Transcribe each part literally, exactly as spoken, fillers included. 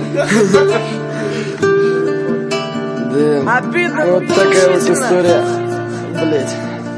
Да, вот такая вот история, блять.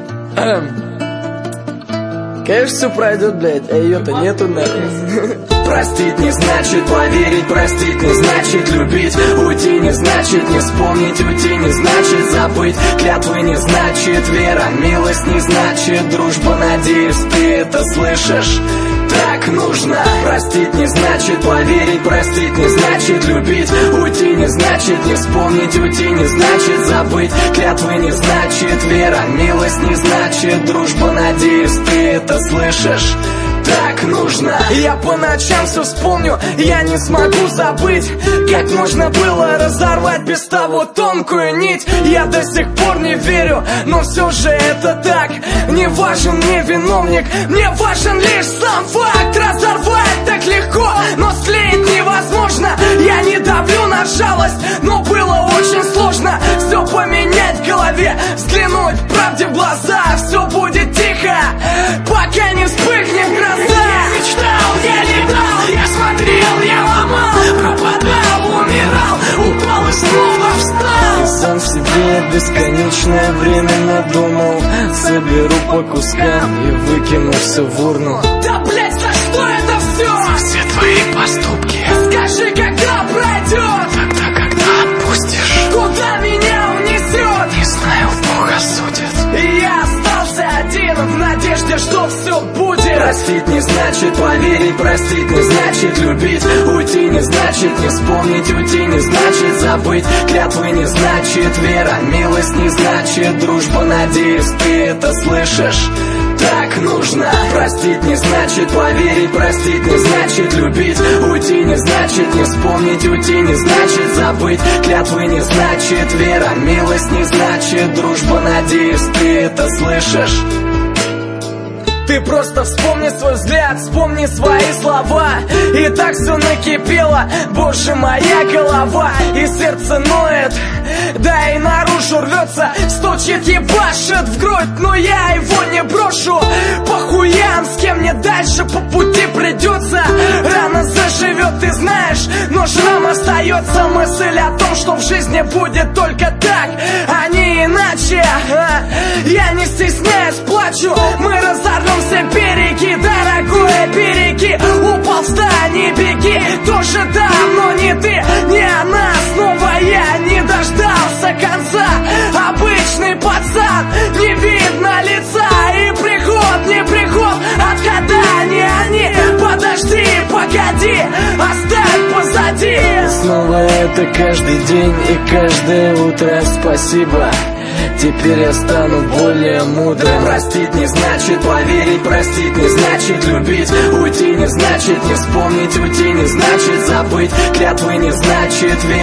Конечно, все пройдет, блядь, а ее-то нету, нахуй. Простить не значит поверить, простить не значит любить. Уйти не значит не вспомнить, уйти не значит забыть. Клятвы не значит вера, милость не значит дружба. Надеюсь, ты это слышишь. Так нужно. Простить не значит поверить, простить не значит любить. Уйти не значит не вспомнить, уйти не значит забыть. Клятвы не значит вера, милость не значит дружба. Надеюсь, ты это слышишь. Так нужно. Я по ночам все вспомню, я не смогу забыть, как можно было разорвать без того тонкую нить. Я до сих пор не верю, но все же это так. Не важен мне виновник, мне важен лишь сам факт. Разорвать так легко, но склеить невозможно. Я не давлю на жалость, но было очень сложно все поменять в голове, взглянуть правде в глаза. Все будет тихо, пока не вспыхнет гроза. Я мечтал, я летал, я смотрел, я ломал, пропадал, умирал, упал и снова встал. И сам себе бесконечное время надумал. Соберу по кускам и выкину все в урну. Да блять, за что это все? За все твои поступки. Скажи, когда пройдет? Тогда, когда отпустишь. Куда меня унесет? Не знаю, Бог осудит. И я остался один в надежде, что все будет. Простить не значит поверить, простить не значит любить. Уйти не значит не вспомнить, уйти не значит забыть. Клятвы не значит вера, милость не значит дружба. Надеюсь, ты это слышишь. Так нужно. Простить не значит поверить, простить не значит любить. Уйти не значит не вспомнить, уйти не значит забыть. Клятвы не значит вера, милость не значит дружба. Надеюсь, ты это слышишь. Ты просто вспомни свой взгляд, вспомни свои слова. И так все накипело, боже, моя голова. И сердце ноет, да и наружу рвется. Стучит, ебашит в грудь, но я его не брошу. По хуям, с кем мне дальше по пути придется. Рано заживет, ты знаешь, но шрам остается. Мысль о том, что в жизни будет только так, а не иначе. Я не стесняюсь, плачу, мы разорвем все береги, дорогое, береги. Упал, встань и беги. Тоже давно не ты, не она. Снова я не дождался конца. Обычный пацан, не видно лица. И приход, не приход, отгада не они. Подожди, погоди, оставь позади. Снова это каждый день и каждое утро. Спасибо, теперь я стану более мудрым. Простить не значит поверить, простить не значит любить. Уйти не значит не вспомнить, уйти не значит забыть. Клятвы не значит верить.